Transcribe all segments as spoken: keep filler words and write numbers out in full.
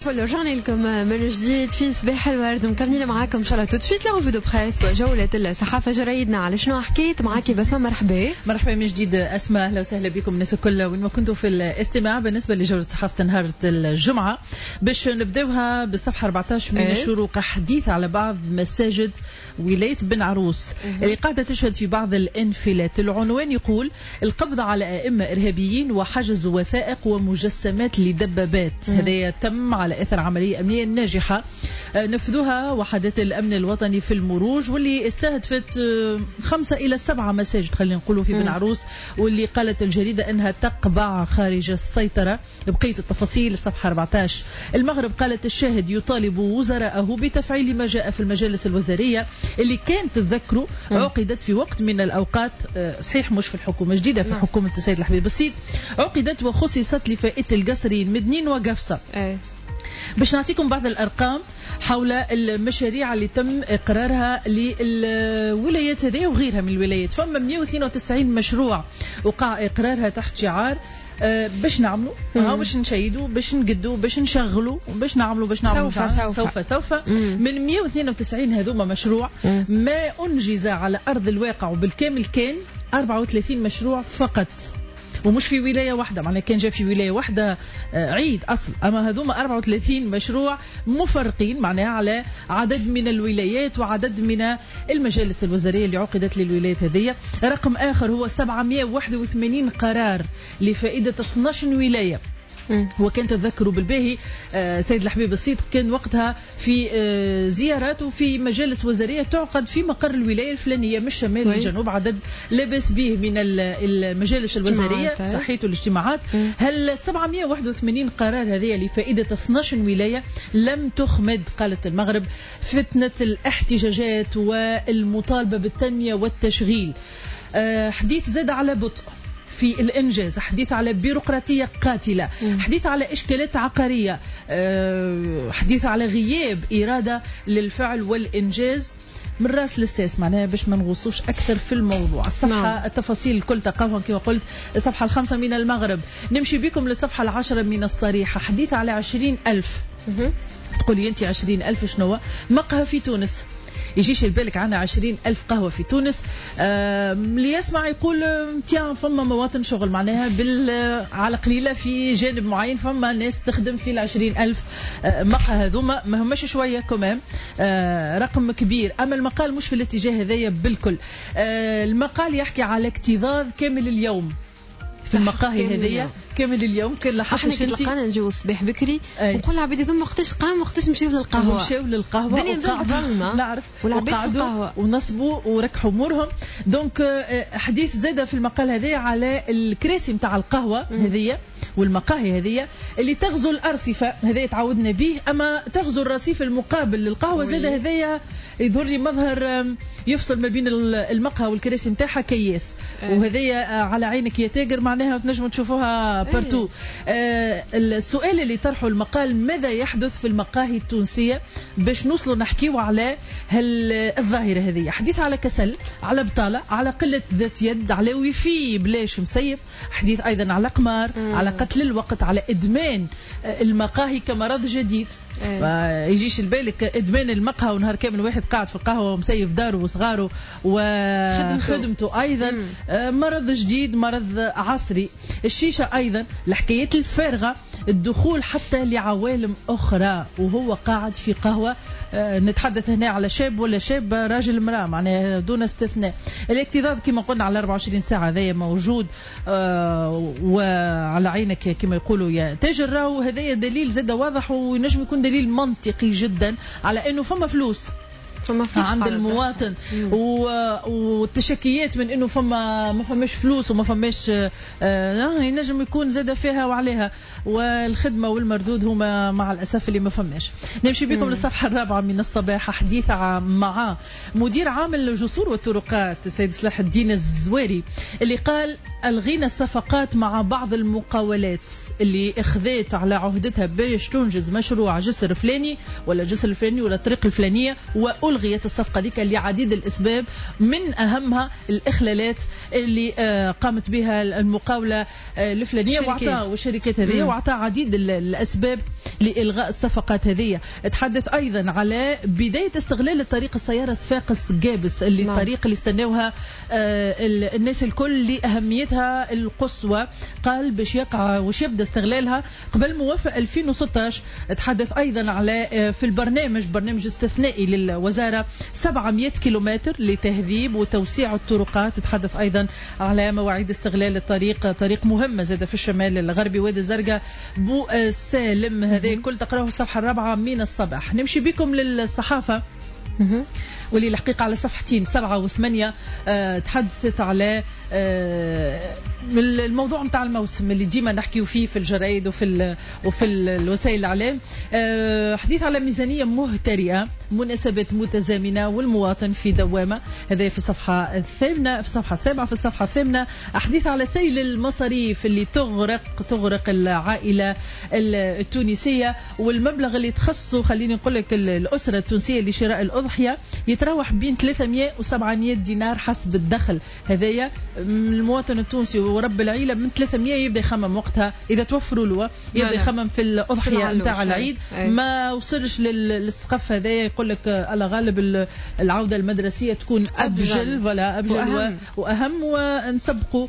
رجعنا لكم من جديد في صباح الورد ومكملين معاكم ان شاء الله تو سويت لانفو دو بريس وجولة الصحافة جرايدنا. على شنو حكيت معاكي بسمة؟ مرحبا مرحبا من جديد أسماء، أهلا وسهلا بكم الناس الكل وين ما كنتوا في الاستماع. بالنسبة لجولة صحافة نهار الجمعة باش نبداوها بالصفحة أربعة عشر من الشروق، حديث على بعض مساجد ولاية بن عروس اللي قاعدة تشهد في بعض الانفلات. العنوان يقول القبض على أئمة إرهابيين وحجز وثائق ومجسمات لدبابات. هذا تم على إثر عملية أمنية ناجحة نفذوها وحدات الأمن الوطني في المروج، واللي استهدفت خمسة إلى سبعة مساجد خلينا نقولوا في بن عروس، واللي قالت الجريدة أنها تقبع خارج السيطرة. بقية التفاصيل الصفحة أربعة عشر. المغرب قالت الشاهد يطالب وزراءه بتفعيل ما جاء في المجالس الوزارية اللي كانت تذكروا عقدت في وقت من الأوقات، صحيح مش في الحكومة جديدة، في حكومة السيد الحبيب السيد عقدت وخصصت لفائدة القصرين مدنين وقفصة. باش نعطيكم بعض الأرقام حول المشاريع اللي تم إقرارها للولايات هذه وغيرها من الولايات. فما مئة واثنين وتسعين مشروع وقع إقرارها تحت شعار أه باش نعملوا ها باش نشيدوا باش نقدوا باش نشغلوا باش نعملوا باش نعملوا سوف سوف سوف, سوف. من مئة واثنين وتسعين هذوما مشروع مم. ما أنجز على أرض الواقع وبالكامل كان أربعة وثلاثين مشروع فقط، ومش في ولاية واحدة. معناها كان جاء في ولاية واحدة عيد أصل، أما هذوما أربعة وثلاثين مشروع مفرقين معناها على عدد من الولايات وعدد من المجالس الوزارية اللي عقدت للولايات هذه. رقم آخر هو سبعمئة وواحد وثمانين قرار لفائدة اثنتي عشرة ولاية. وكان تذكروا بالباهي آه سيد الحبيب السيد كان وقتها في آه زياراته في مجالس وزارية تعقد في مقر الولاية الفلانية من الشمال للجنوب، عدد لابس به من المجالس الوزارية صحيت الاجتماعات. هل سبعمئة وواحد وثمانين قرار هذه لفائدة اثنتي عشرة ولاية لم تخمد، قالت المغرب، فتنة الاحتجاجات والمطالبة بالتنمية والتشغيل. آه حديث زاد على بطء في الإنجاز، حديث على بيروقراطية قاتلة، حديث على إشكالات عقارية، حديث على غياب إرادة للفعل والإنجاز من راس للساس. معناها باش ما نغوصوش أكثر في الموضوع. الصفحة التفاصيل الكل تقاوها كما قلت الصفحة الخامسة من المغرب. نمشي بكم للصفحة العاشرة من الصريحة، حديث على عشرين ألف. تقولي أنت عشرين ألف شنو؟ مقهى في تونس. يجيش البالك عنا عشرين ألف قهوة في تونس. آه اللي يسمع يقول تيان فما مواطن شغل معناها على قليلة في جانب معين، فما ناس تخدم في العشرين ألف آه مقهى هذوما، ما هماش شوية كمان آه رقم كبير. أما المقال مش في الاتجاه هذايا بالكل. آه المقال يحكي على اكتظاظ كامل اليوم في المقاهي هذية كامل اليوم. كان احنا كي تلقانا نجيو الصباح بكري ونقول العباد هذوما وقتاش قام وقتاش مشيو للقهوه مشيو للقهوه الدنيا مازالت ظلمه نعرف والعباد في القهوه ونصبوا وركحوا امورهم. دونك حديث زاد في المقال هذا على الكراسي نتاع القهوه هذية والمقاهي هذية اللي تغزو الأرصفة. هذا تعودنا به، أما تغزو الرصيف المقابل للقهوة زاد هذايا يظهر لي مظهر يفصل ما بين المقهى والكراسي نتاعها كياس. أه. وهذايا على عينك يا تاجر معناها تنجموا تشوفوها بارتو. أه. السؤال اللي طرحه المقال ماذا يحدث في المقاهي التونسية باش نوصلوا نحكيوا على الظاهرة هذه. حديث على كسل، على بطالة، على قلة ذات يد، على ويفي بلاش مسيب. حديث أيضا على قمار، أه. على قتل الوقت، على إدمان المقاهي كمرض جديد. أه. يجيش البالك إدمان المقهى ونهار كامل واحد قاعد في القهوة ومسيف داره وصغاره وخدمته أيضا مم. مرض جديد، مرض عصري. الشيشة أيضا، الحكايات الفارغة، الدخول حتى لعوالم أخرى وهو قاعد في قهوة. أه نتحدث هنا على شاب ولا شاب راجل امرأة معناها دون استثناء. الاكتظاظ كما قلنا على أربعة وعشرين ساعة ذا موجود. أه وعلى عينك كما يقولوا يا تاجر. راهو هذا دليل زاد واضح وينجم يكون دليل منطقي جدا على أنه فما فلوس عند المواطن والتشكيات من انه فما ما فماش فلوس وما فماش آه ينجم يكون زاد فيها وعليها، والخدمه والمردود هما مع الاسف اللي ما فماش. نمشي بكم للصفحه الرابعه من الصباح، حديث مع مدير عام الجسور والطرقات السيد صلاح الدين الزواري اللي قال ألغينا الصفقات مع بعض المقاولات اللي اخذت على عهدتها باش تنجز مشروع جسر فلاني ولا جسر الفلاني ولا الطريق الفلانية، وألغيت الصفقة ذيك لعديد الأسباب، من أهمها الإخلالات اللي قامت بها المقاولة الفلانية وعطاها والشركات هذه، وعطاها عديد الأسباب لإلغاء الصفقات هذه. تحدث أيضا على بداية استغلال الطريق السيارة صفاقس قابس، اللي نعم. الطريق اللي استناوها الناس الكل لأهميتها القصوى، قال باش يقع وش يبدأ استغلالها قبل موافق ألفين وستة عشر. تحدث أيضا على في البرنامج برنامج استثنائي للوزارة سبعمائة كيلومتر لتهذيب وتوسيع الطرقات. تحدث أيضا على مواعيد استغلال الطريق، طريق مهمة زاد في الشمال الغربي وادي الزرقاء بو سالم. هذا كل تقرأه الصفحة الرابعة من الصباح. نمشي بكم للصحافة واللي الحقيقة على صفحتين سبعة وثمانية أه تحدثت على أه الموضوع متاع الموسم اللي ديما نحكيو فيه في الجرايد وفي وفي الوسائل الإعلام. أه حديث على ميزانية مهترئة، مناسبات متزامنة والمواطن في دوامة. هذا في الصفحة الثامنة، في الصفحة السابعة، في الصفحة الثامنة حديث على سيل المصاريف اللي تغرق تغرق العائلة التونسية، والمبلغ اللي تخصه خليني نقول لك الأسرة التونسية لشراء الأضحية يتراوح بين ثلاثمائة وسبعمائة دينار حسب الدخل. هذايا المواطن التونسي ورب العيلة من ثلاثمائة يبدأ يخمم وقتها إذا توفروا له يبدأ يخمم في الأضحية نتاع العيد. ما وصلش للسقف هذايا يقول لك على غالب العودة المدرسية تكون أبجل ولا أبجل وأهم, وأهم ونسبقوا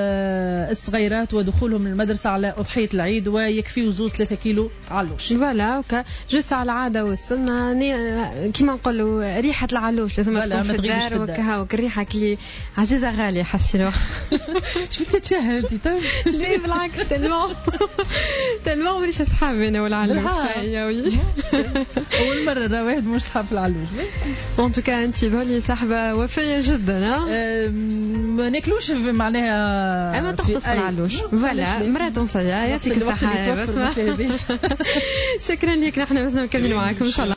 آه الصغيرات ودخولهم للمدرسة على أضحية العيد، ويكفي وزوز ثلاثة كيلو علوش. فوالا وكا جوست على العادة والسنة كيما نقولوا ريحة العلوش لازم تكون في الدار وكها وكريحة كلي عزيزة غالية حسينو. شو بدك تشاهدي طيب؟ ليه بالعكس تلمو تلمو مانيش أصحابي أنا والعلوش. أول مرة واحد مش صحاب العلوش. ان تو كا انت بولي صاحبة وفية جدا. ها ما ناكلوش معناها اما تختص العلوش. فوالا مرة تنصية يعطيك الصحة. بس شكرا لك، نحن بس نكمل معاكم ان شاء الله.